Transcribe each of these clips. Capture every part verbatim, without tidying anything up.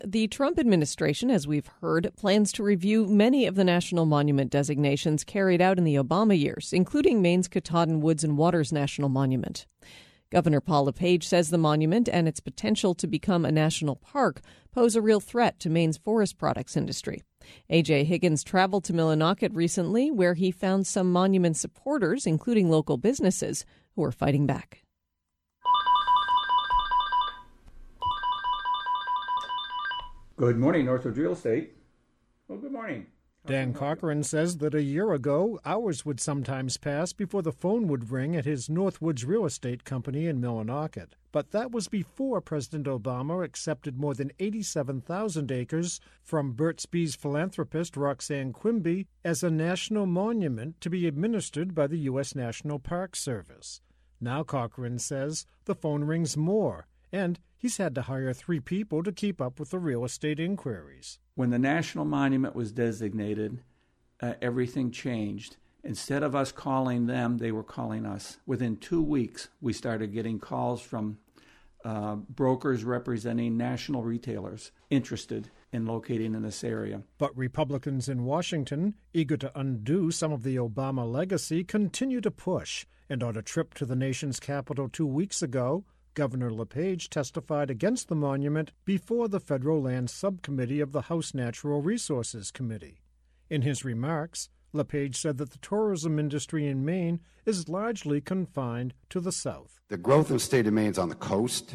The Trump administration, as we've heard, plans to review many of the national monument designations carried out in the Obama years, including Maine's Katahdin Woods and Waters National Monument. Governor Paul LePage says the monument and its potential to become a national park pose a real threat to Maine's forest products industry. A J Higgins traveled to Millinocket recently, where he found some monument supporters, including local businesses, who are fighting back. Good morning, Northwoods Real Estate. Well, good morning. Dan Cochran says that a year ago, hours would sometimes pass before the phone would ring at his Northwoods Real Estate company in Millinocket. But that was before President Obama accepted more than eighty-seven thousand acres from Burt's Bees philanthropist Roxanne Quimby as a national monument to be administered by the U S National Park Service. Now Cochran says the phone rings more, and he's had to hire three people to keep up with the real estate inquiries. When the national monument was designated, uh, everything changed. Instead of us calling them, they were calling us. Within two weeks, we started getting calls from uh, brokers representing national retailers interested in locating in this area. But Republicans in Washington, eager to undo some of the Obama legacy, continue to push. And on a trip to the nation's capital two weeks ago, Governor LePage testified against the monument before the Federal Land Subcommittee of the House Natural Resources Committee. In his remarks, LePage said that the tourism industry in Maine is largely confined to the south. The growth of the state of Maine is on the coast,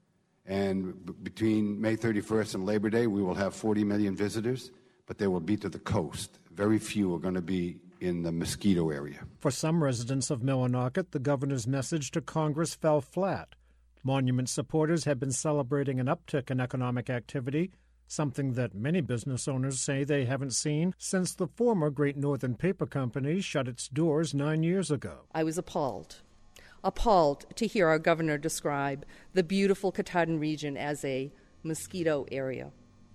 and b- between May thirty-first and Labor Day, we will have forty million visitors, but they will be to the coast. Very few are going to be in the Mosquito area. For some residents of Millinocket, the governor's message to Congress fell flat. Monument supporters have been celebrating an uptick in economic activity, something that many business owners say they haven't seen since the former Great Northern Paper Company shut its doors nine years ago. I was appalled, appalled to hear our governor describe the beautiful Katahdin region as a mosquito area.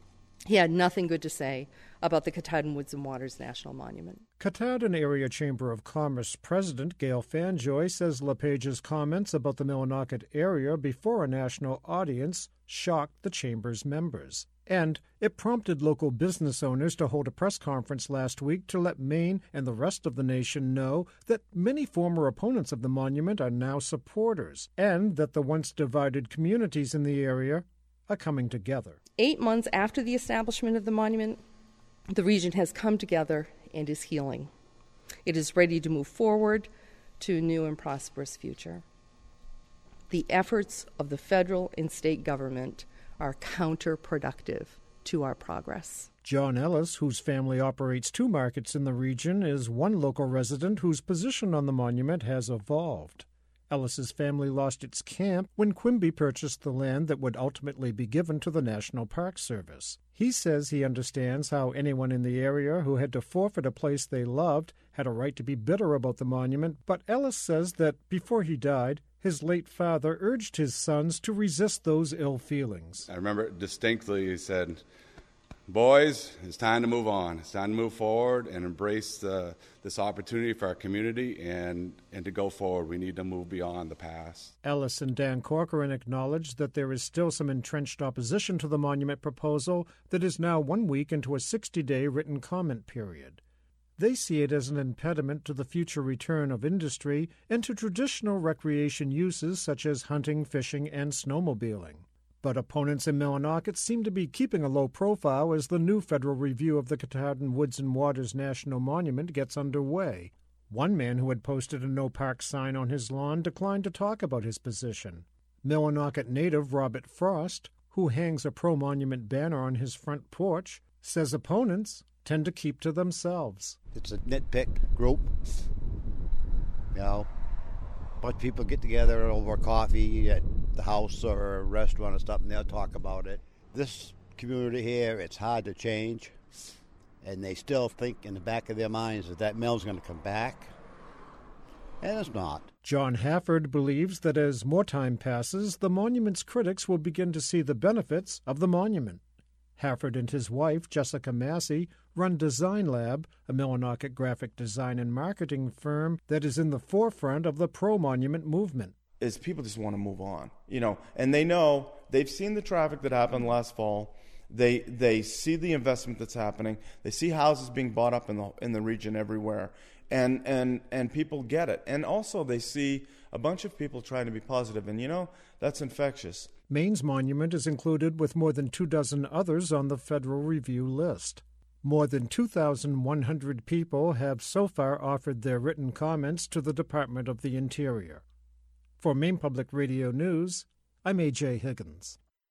He had nothing good to say about the Katahdin Woods and Waters National Monument. Katahdin Area Chamber of Commerce President Gail Fanjoy says LePage's comments about the Millinocket area before a national audience shocked the chamber's members. And it prompted local business owners to hold a press conference last week to let Maine and the rest of the nation know that many former opponents of the monument are now supporters, and that the once divided communities in the area are coming together. Eight months after the establishment of the monument, the region has come together and is healing. It is ready to move forward to a new and prosperous future. The efforts of the federal and state government are counterproductive to our progress. John Ellis, whose family operates two markets in the region, is one local resident whose position on the monument has evolved. Ellis's family lost its camp when Quimby purchased the land that would ultimately be given to the National Park Service. He says he understands how anyone in the area who had to forfeit a place they loved had a right to be bitter about the monument, but Ellis says that before he died, his late father urged his sons to resist those ill feelings. I remember distinctly he said, "Boys, it's time to move on. It's time to move forward and embrace uh, this opportunity for our community and, and to go forward. We need to move beyond the past." Ellis and Dan Corcoran acknowledged that there is still some entrenched opposition to the monument proposal that is now one week into a sixty-day written comment period. They see it as an impediment to the future return of industry and to traditional recreation uses such as hunting, fishing, and snowmobiling. But opponents in Millinocket seem to be keeping a low profile as the new federal review of the Katahdin Woods and Waters National Monument gets underway. One man who had posted a no-park sign on his lawn declined to talk about his position. Millinocket native Robert Frost, who hangs a pro-monument banner on his front porch, says opponents tend to keep to themselves. It's a nitpicked group. You know, a bunch of people get together over coffee at the house or a restaurant or something, they'll talk about it. This community here, it's hard to change, and they still think in the back of their minds that that mill's going to come back, and it's not. John Hafford believes that as more time passes, the monument's critics will begin to see the benefits of the monument. Hafford and his wife, Jessica Massey, run Design Lab, a Millinocket graphic design and marketing firm that is in the forefront of the pro-monument movement. Is people just want to move on, you know, and they know, they've seen the traffic that happened last fall. They they see the investment that's happening. They see houses being bought up in the in the region everywhere, and and and people get it. And also they see a bunch of people trying to be positive, and you know that's infectious. Maine's monument is included with more than two dozen others on the Federal Review list. More than two thousand one hundred people have so far offered their written comments to the Department of the Interior. For Maine Public Radio News, I'm A J Higgins.